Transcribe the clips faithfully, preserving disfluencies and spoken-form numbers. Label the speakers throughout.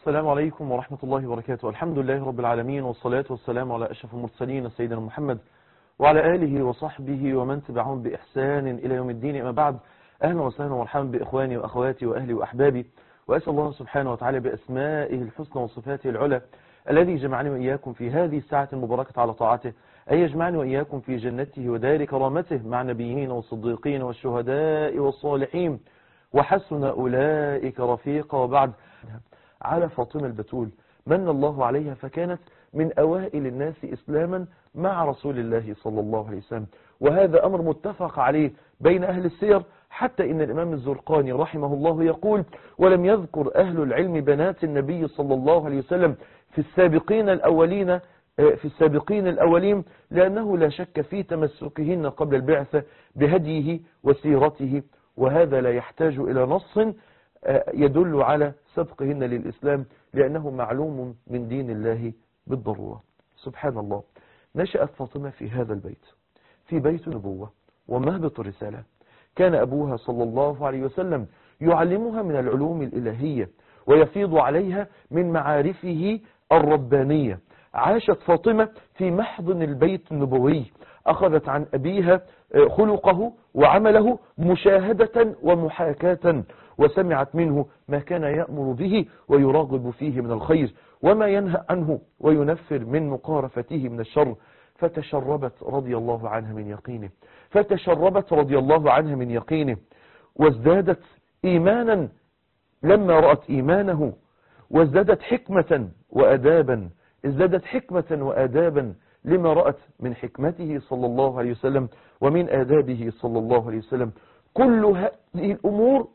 Speaker 1: السلام عليكم ورحمة الله وبركاته. الحمد لله رب العالمين، والصلاة والسلام على أشرف المرسلين سيدنا محمد وعلى آله وصحبه ومن تبعهم بإحسان إلى يوم الدين. أما بعد، أهلا وسهلا ومرحبا بإخواني وأخواتي وأهلي وأحبابي، وأسأل الله سبحانه وتعالى بأسمائه الحسنى وصفاته العلى الذي جمعني وإياكم في هذه الساعة المباركة على طاعته أن يجمعني وإياكم في جنته ودار كرامته مع نبيين والصديقين والشهداء والصالحين وحسن أولئك رفيقا. وبعد، على فاطمة البتول من الله عليها، فكانت من أوائل الناس إسلاما مع رسول الله صلى الله عليه وسلم، وهذا أمر متفق عليه بين أهل السير، حتى إن الإمام الزرقاني رحمه الله يقول: ولم يذكر أهل العلم بنات النبي صلى الله عليه وسلم في السابقين الأولين في السابقين الأولين لأنه لا شك في تمسكهن قبل البعثة بهديه وسيرته، وهذا لا يحتاج إلى نص يدل على سبقهن للإسلام، لأنه معلوم من دين الله بالضرورة. سبحان الله، نشأت فاطمة في هذا البيت، في بيت النبوة ومهبط الرسالة. كان أبوها صلى الله عليه وسلم يعلمها من العلوم الإلهية ويفيض عليها من معارفه الربانية. عاشت فاطمة في محضن البيت النبوي، أخذت عن أبيها خلقه وعمله مشاهدة ومحاكاة، وسمعت منه ما كان يأمر به ويراغب فيه من الخير، وما ينهى عنه وينفر من مقارفته من الشر. فتشربت رضي الله عنها من يقينه فتشربت رضي الله عنها من يقينه وازدادت إيمانا لما رأت إيمانه، وازدادت حكمة وأدابا ازدادت حكمة وآدابا لما رأت من حكمته صلى الله عليه وسلم ومن آدابه صلى الله عليه وسلم. كل هذه الأمور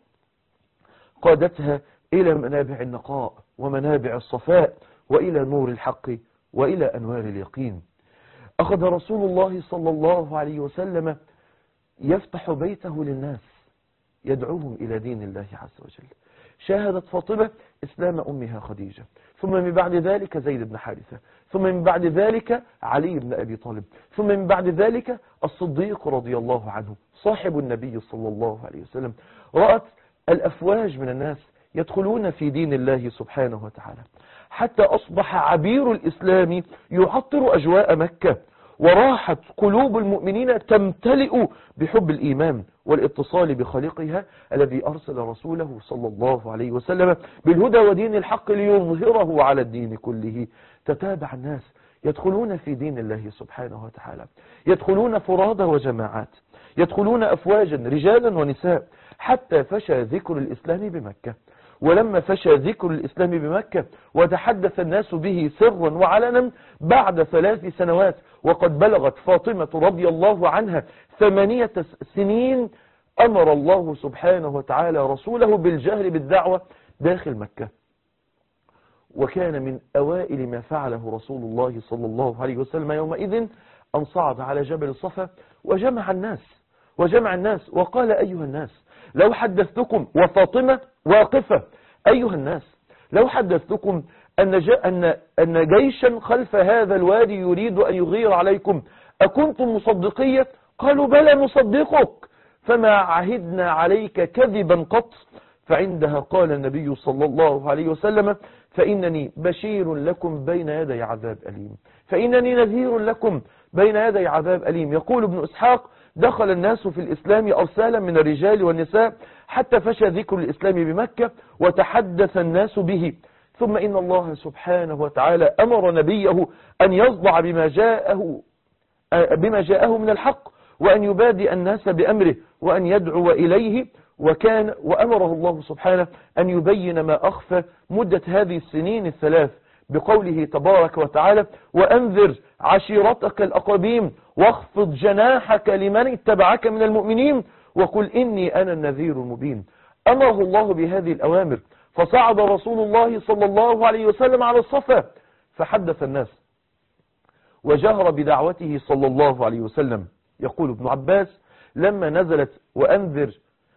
Speaker 1: قادتها إلى منابع النقاء ومنابع الصفاء وإلى نور الحق وإلى أنوار اليقين. أخذ رسول الله صلى الله عليه وسلم يفتح بيته للناس، يدعوهم إلى دين الله عز وجل. شاهدت فاطمة إسلام أمها خديجة، ثم من بعد ذلك زيد بن حارثة، ثم من بعد ذلك علي بن أبي طالب، ثم من بعد ذلك الصديق رضي الله عنه صاحب النبي صلى الله عليه وسلم. رأت الأفواج من الناس يدخلون في دين الله سبحانه وتعالى، حتى أصبح عبير الإسلام يعطر أجواء مكة، وراحت قلوب المؤمنين تمتلئ بحب الإيمان والاتصال بخالقها الذي أرسل رسوله صلى الله عليه وسلم بالهدى ودين الحق ليظهره على الدين كله. تتابع الناس يدخلون في دين الله سبحانه وتعالى، يدخلون فرادى وجماعات، يدخلون أفواجا رجالا ونساء، حتى فشى ذكر الإسلام بمكة. ولما فشى ذكر الإسلام بمكة وتحدث الناس به سرا وعلنا بعد ثلاث سنوات، وقد بلغت فاطمة رضي الله عنها ثمانية سنين، أمر الله سبحانه وتعالى رسوله بالجهر بالدعوة داخل مكة. وكان من أوائل ما فعله رسول الله صلى الله عليه وسلم يومئذ أن صعد على جبل الصفا وجمع الناس وجمع الناس وقال: أيها الناس، لو حدثتكم، وفاطمة واقفة، أيها الناس، لو حدثتكم أن, أن, أن جيشا خلف هذا الوادي يريد أن يغير عليكم أكنتم مصدقية؟ قالوا: بلى نصدقك، فما عهدنا عليك كذبا قط. فعندها قال النبي صلى الله عليه وسلم: فإنني بشير لكم بين يدي عذاب أليم فإنني نذير لكم بين يدي عذاب أليم. يقول ابن إسحاق: دخل الناس في الإسلام أرسالا من الرجال والنساء، حتى فشى ذكر الإسلام بمكة وتحدث الناس به. ثم إن الله سبحانه وتعالى أمر نبيه أن يصدع بما جاءه بما جاءه من الحق، وأن يبادئ الناس بأمره، وأن يدعو إليه. وكان وأمره الله سبحانه أن يبين ما أخفى مدة هذه السنين الثلاث بقوله تبارك وتعالى: وأنذر عشيرتك الأقربين واخفض جناحك لمن اتبعك من المؤمنين وقل إني أنا النذير المبين. أمره الله بهذه الأوامر، فصعد رسول الله صلى الله عليه وسلم على الصفا فحدث الناس وجهر بدعوته صلى الله عليه وسلم. يقول ابن عباس: لما نزلت وأنذر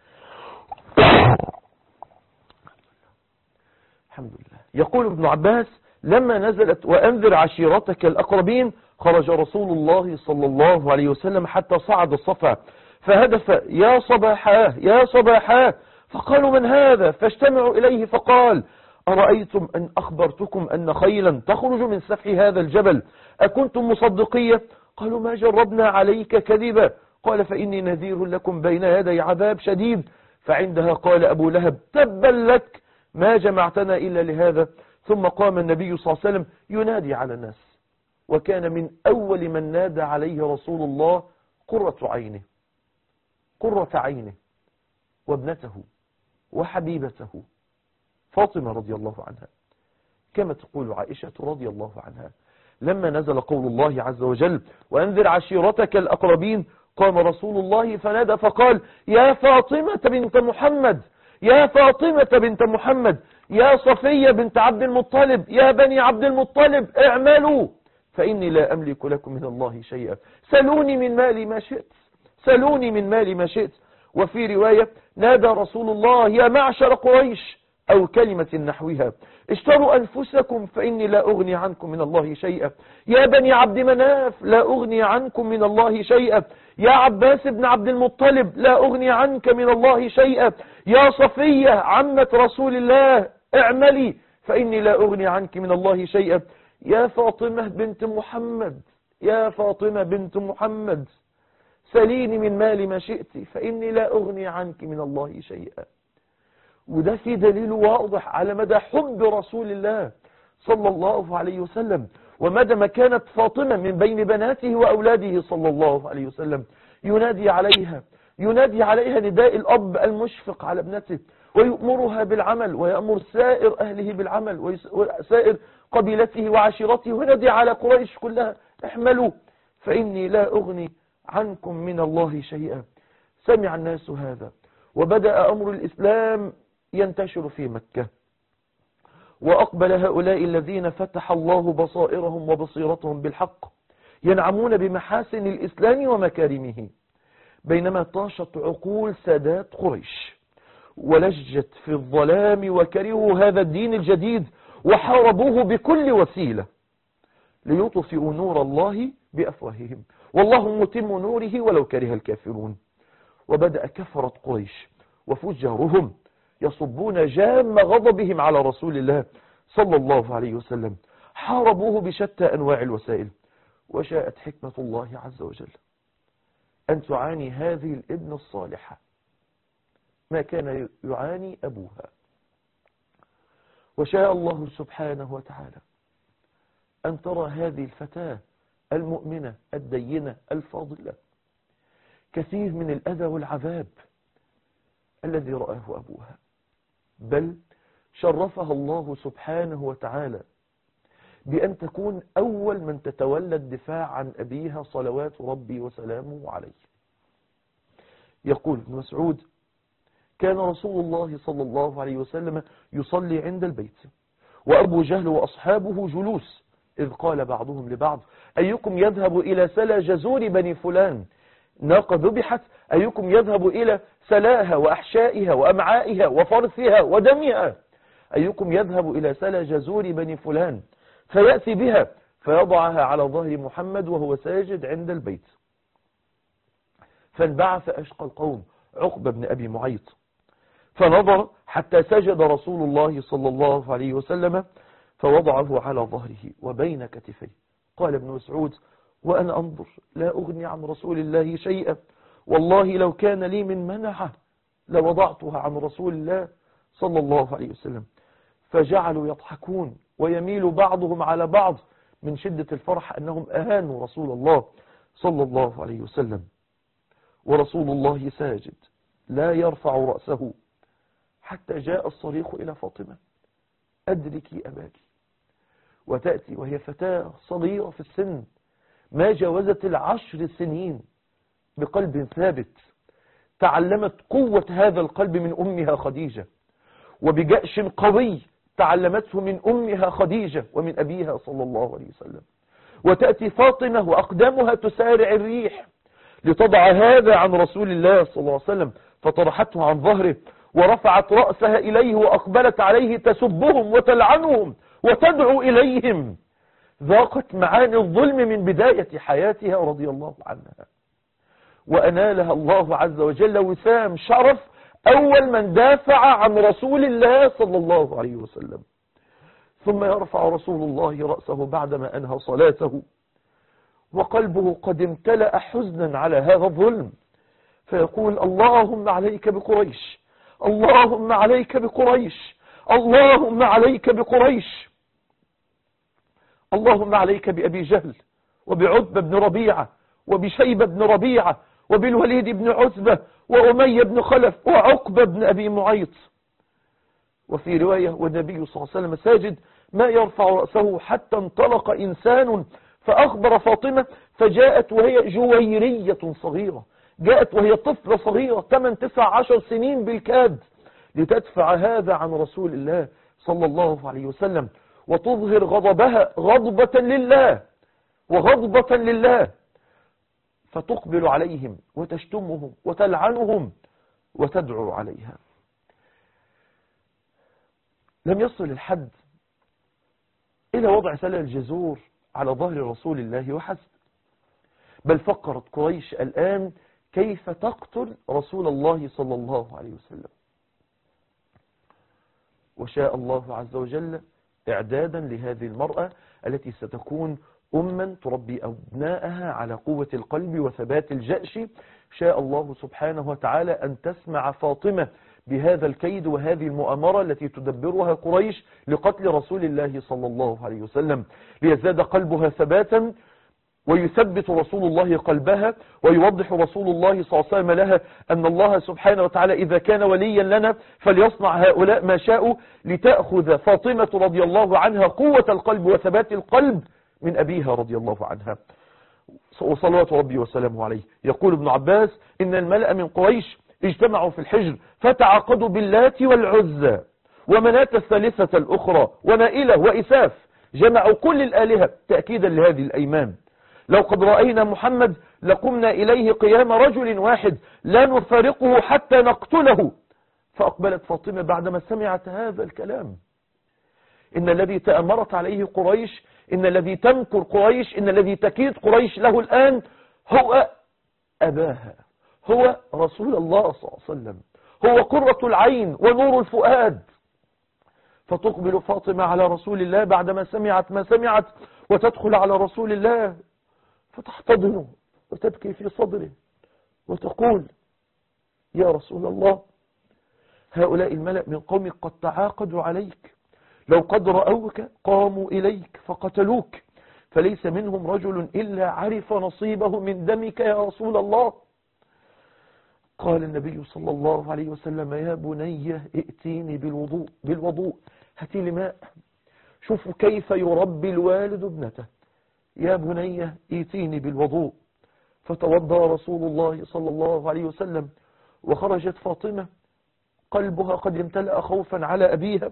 Speaker 1: الحمد لله يقول ابن عباس: لما نزلت وأنذر عشيرتك الأقربين، خرج رسول الله صلى الله عليه وسلم حتى صعد الصفا فهدف: يا صباحاه يا صباحاه. فقالوا: من هذا؟ فاجتمعوا إليه فقال: أرأيتم أن أخبرتكم أن خيلا تخرج من سفح هذا الجبل أكنتم مصدقية؟ قالوا ما جربنا عليك كذبا. قال فإني نذير لكم بين يدي عذاب شديد. فعندها قال أبو لهب تبا لك ما جمعتنا إلا لهذا. ثم قام النبي صلى الله عليه وسلم ينادي على الناس، وكان من أول من نادى عليه رسول الله قرة عينه قرة عينه وابنته وحبيبته فاطمة رضي الله عنها. كما تقول عائشة رضي الله عنها لما نزل قول الله عز وجل وأنذر عشيرتك الأقربين قام رسول الله فنادى فقال يا فاطمة بنت محمد يا فاطمة بنت محمد يا صفية بنت عبد المطلب يا بني عبد المطلب اعملوا فإني لا أملك لكم من الله شيئا سلوني من مالي ما شئت سلوني من مالي ما شئت. وفي رواية نادى رسول الله يا معشر قريش أو كلمة نحوها اشتروا أنفسكم فإني لا أغني عنكم من الله شيئا يا بني عبد مناف لا أغني عنكم من الله شيئا يا عباس بن عبد المطلب لا أغني عنك من الله شيئا يا صفية عمة رسول الله اعملي فإني لا أغني عنك من الله شيئا يا فاطمة بنت محمد يا فاطمة بنت محمد سليني من مال ما شئت فإني لا أغني عنك من الله شيئا. وده في دليل واضح على مدى حب رسول الله صلى الله عليه وسلم ومدى مكانة فاطمة من بين بناته وأولاده صلى الله عليه وسلم. ينادي عليها ينادي عليها نداء الأب المشفق على ابنته ويأمرها بالعمل ويأمر سائر أهله بالعمل وسائر قبيلته وعشيرته وينادي على قريش كلها احملوا فإني لا أغني عنكم من الله شيئا. سمع الناس هذا وبدأ أمر الإسلام ينتشر في مكة وأقبل هؤلاء الذين فتح الله بصائرهم وبصيرتهم بالحق ينعمون بمحاسن الإسلام ومكارمه بينما طاشت عقول سادات قريش ولجت في الظلام وكرهوا هذا الدين الجديد وحاربوه بكل وسيلة ليطفئوا نور الله بأفواههم والله متم نوره ولو كره الكافرون. وبدأ كفرة قريش وفجارهم يصبون جام غضبهم على رسول الله صلى الله عليه وسلم حاربوه بشتى أنواع الوسائل. وشاءت حكمة الله عز وجل أن تعاني هذه الابنة الصالحة ما كان يعاني أبوها. وشاء الله سبحانه وتعالى أن ترى هذه الفتاة المؤمنة الدينة الفاضلة كثير من الأذى والعذاب الذي رآه أبوها، بل شرفها الله سبحانه وتعالى بأن تكون أول من تتولى الدفاع عن أبيها صلوات ربي وسلامه عليه. يقول ابن مسعود كان رسول الله صلى الله عليه وسلم يصلي عند البيت وأبو جهل وأصحابه جلوس إذ قال بعضهم لبعض أيكم يذهب إلى سلا جزور بني فلان ناقة ذبحت أيكم يذهب إلى سلاها وأحشائها وأمعائها وفرثها ودمها أيكم يذهب إلى سلا جزور بني فلان فيأتي بها فيضعها على ظهر محمد وهو ساجد عند البيت. فانبعث أشقى القوم عقبة بن أبي معيط فنظر حتى سجد رسول الله صلى الله عليه وسلم فوضعه على ظهره وبين كتفيه. قال ابن مسعود وأنا أنظر لا أغني عن رسول الله شيئا والله لو كان لي من منعه لوضعتها عن رسول الله صلى الله عليه وسلم. فجعلوا يضحكون ويميل بعضهم على بعض من شدة الفرح أنهم أهانوا رسول الله صلى الله عليه وسلم. ورسول الله ساجد لا يرفع رأسه حتى جاء الصريخ إلى فاطمة أدركي أباك. وتأتي وهي فتاة صغيرة في السن ما جاوزت العشر سنين بقلب ثابت تعلمت قوة هذا القلب من أمها خديجة وبجأش قوي تعلمته من أمها خديجة ومن أبيها صلى الله عليه وسلم. وتأتي فاطمة وأقدامها تسارع الريح لتضع هذا عن رسول الله صلى الله عليه وسلم فطرحته عن ظهره ورفعت رأسها إليه وأقبلت عليه تسبهم وتلعنهم وتدعو إليهم. ذاقت معاني الظلم من بداية حياتها رضي الله عنها وأنالها الله عز وجل وسام شرف أول من دافع عن رسول الله صلى الله عليه وسلم.
Speaker 2: ثم يرفع رسول الله رأسه بعدما أنهى صلاته وقلبه قد امتلأ حزنا على هذا الظلم، فيقول: اللهم عليك بقريش، اللهم عليك بقريش، اللهم عليك بقريش، اللهم عليك بأبي جهل وبعتبة بن ربيعة وبشيبة بن ربيعة وبالوليد بن عتبة وأمية بن خلف وعقبة بن أبي معيط. وفي رواية: والنبي صلى الله عليه وسلم ساجد ما يرفع رأسه حتى انطلق إنسان فأخبر فاطمة، فجاءت وهي جويرية صغيرة، جاءت وهي طفلة صغيرة ثمان تسع عشر سنين بالكاد، لتدفع هذا عن رسول الله صلى الله عليه وسلم، وتظهر غضبها غضبة لله وغضبة لله، فتقبل عليهم وتشتمهم وتلعنهم وتدعو عليها. لم يصل الحد إلى وضع سلة الجزور على ظهر رسول الله وحسب، بل فكرت قريش الآن كيف تقتل رسول الله صلى الله عليه وسلم. وشاء الله عز وجل إعدادا لهذه المرأة التي ستكون أما تربي أبنائها على قوة القلب وثبات الجأش. شاء الله سبحانه وتعالى أن تسمع فاطمة بهذا الكيد وهذه المؤامرة التي تدبرها قريش لقتل رسول الله صلى الله عليه وسلم، ليزداد قلبها ثباتا ويثبت رسول الله قلبها، ويوضح رسول الله صلى الله عليه وسلم لها أن الله سبحانه وتعالى إذا كان وليا لنا فليصنع هؤلاء ما شاءوا، لتأخذ فاطمة رضي الله عنها قوة القلب وثبات القلب من أبيها رضي الله عنها وصلوات ربي وسلامه عليه. يقول ابن عباس: إن الملأ من قريش اجتمعوا في الحجر فتعاقدوا باللات والعزى ومناة الثالثة الأخرى ونائلة وإساف، جمعوا كل الآلهة تأكيدا لهذه الأيمان. لو قد رأينا محمد لقمنا إليه قيام رجل واحد لا نفارقه حتى نقتله. فأقبلت فاطمة بعدما سمعت هذا الكلام: إن الذي تأمرت عليه قريش، إن الذي تمكر قريش، إن الذي تكيد قريش له الآن هو أباها، هو رسول الله صلى الله عليه وسلم، هو قرة العين ونور الفؤاد. فتقبل فاطمة على رسول الله بعدما سمعت ما سمعت، وتدخل على رسول الله فتحتضنه وتبكي في صدره وتقول: يا رسول الله، هؤلاء الملأ من قومك قد تعاقدوا عليك، لو قد رأوك قاموا إليك فقتلوك، فليس منهم رجل إلا عرف نصيبه من دمك يا رسول الله. قال النبي صلى الله عليه وسلم: يا بني ائتيني بالوضوء بالوضوء هاتي لي ماء. شوفوا كيف يربي الوالد ابنته: يا بني ائتيني بالوضوء. فتوضأ رسول الله صلى الله عليه وسلم، وخرجت فاطمة قلبها قد امتلأ خوفا على أبيها،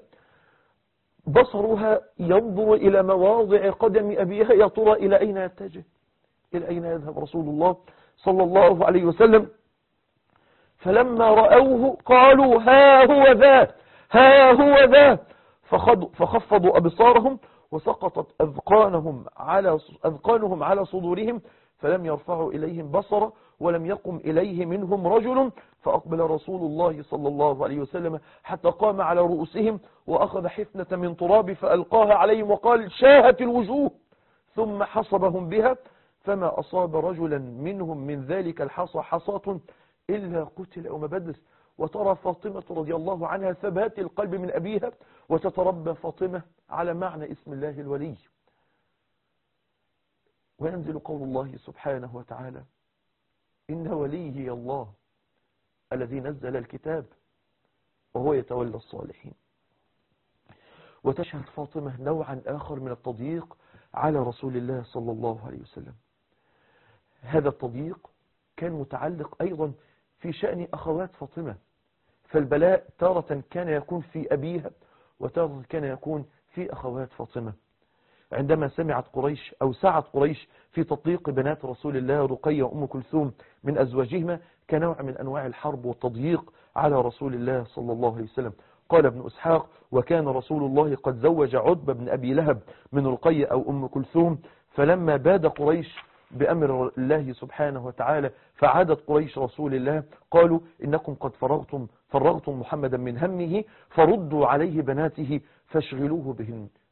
Speaker 2: بصرها ينظر إلى مواضع قدم أبيها، يا ترى إلى أين يتجه، إلى أين يذهب رسول الله صلى الله عليه وسلم. فلما رأوه قالوا: ها هو ذا، ها هو ذا، فخفضوا أبصارهم وسقطت أذقانهم على أذقانهم على صدورهم، فلم يرفعوا إليهم بصرا ولم يقم إليه منهم رجل. فأقبل رسول الله صلى الله عليه وسلم حتى قام على رؤوسهم وأخذ حفنة من تراب فألقاها عليهم وقال: شاهت الوجوه، ثم حصبهم بها، فما أصاب رجلا منهم من ذلك الحصى حصاة إلا قتل أو مبدس. وترى فاطمة رضي الله عنها ثبات القلب من أبيها، وتتربى فاطمة على معنى اسم الله الولي. وينزل قول الله سبحانه وتعالى: إن وليي الله الذي نزل الكتاب وهو يتولى الصالحين. وتشهد فاطمة نوعا آخر من التضييق على رسول الله صلى الله عليه وسلم. هذا التضييق كان متعلق أيضا في شأن أخوات فاطمة، فالبلاء تارة كان يكون في أبيها وتارة كان يكون في أخوات فاطمة. عندما سمعت قريش أو سعت قريش في تطليق بنات رسول الله رقية وأم كلثوم من أزواجهما كنوع من أنواع الحرب والتضييق على رسول الله صلى الله عليه وسلم. قال ابن إسحاق: وكان رسول الله قد زوج عتبة بن أبي لهب من رقية أو أم كلثوم، فلما باد قريش بأمر الله سبحانه وتعالى فعادت قريش رسول الله قالوا: إنكم قد فرغتم فرغتم محمدا من همه، فردوا عليه بناته فاشغلوه بهن.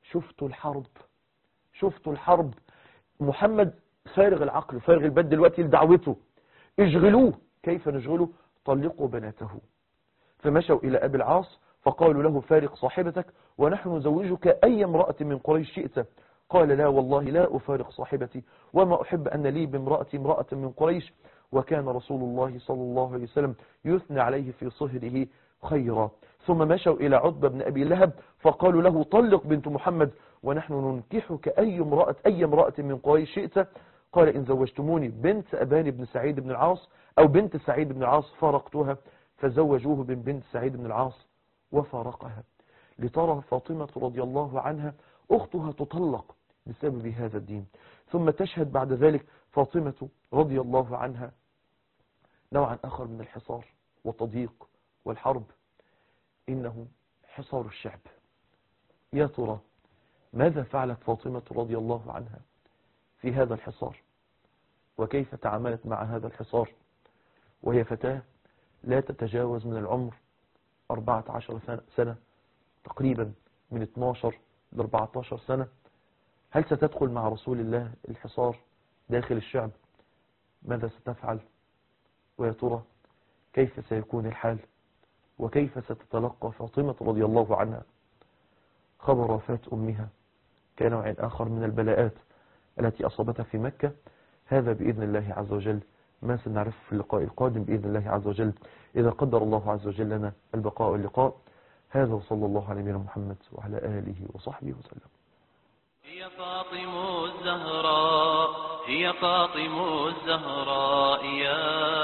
Speaker 2: شفتوا الحرب، شفتوا الحرب. محمد فارغ العقل فارغ البال دلوقتي لدعوته، اشغلوه. كيف نشغله؟ طلقوا بناته. فمشوا إلى أبي العاص فقالوا له فارق صاحبتك ونحن نزوجك أي امرأة من قريش شئت. قال لا والله لا أفارق صاحبتي وما أحب أن لي بامرأتي امرأة من قريش. وكان رسول الله صلى الله عليه وسلم يثنى عليه في صهره خيرا. ثم مشوا إلى عتبة بن أبي لهب فقالوا له طلق بنت محمد ونحن ننكحك أي امرأة أي امرأة من قريش شئت. قال إن زوجتموني بنت أبان بن سعيد بن العاص أو بنت سعيد بن العاص فارقتها. فزوجوه من بنت سعيد بن العاص وفارقها. لترى فاطمة رضي الله عنها أختها تطلق بسبب هذا الدين. ثم تشهد بعد ذلك فاطمة رضي الله عنها نوعا آخر من الحصار والتضييق والحرب، إنه حصار الشعب. يا ترى ماذا فعلت فاطمة رضي الله عنها في هذا الحصار، وكيف تعاملت مع هذا الحصار وهي فتاة لا تتجاوز من العمر أربعة عشر سنة تقريبا، من اثناشر ل أربعة عشر سنة. هل ستدخل مع رسول الله الحصار داخل الشعب؟ ماذا ستفعل؟ ويا ترى كيف سيكون الحال؟ وكيف ستتلقى فاطمة رضي الله عنها خبر وفاة أمها كنوع آخر من البلاءات التي أصابتها في مكة؟ هذا بإذن الله عز وجل ما سنعرف في اللقاء القادم بإذن الله عز وجل، إذا قدر الله عز وجل لنا البقاء واللقاء. هذا وصلى الله على نبينا محمد وعلى آله وصحبه وسلم.
Speaker 3: هي فاطمة الزهراء، هي فاطمة الزهراء يا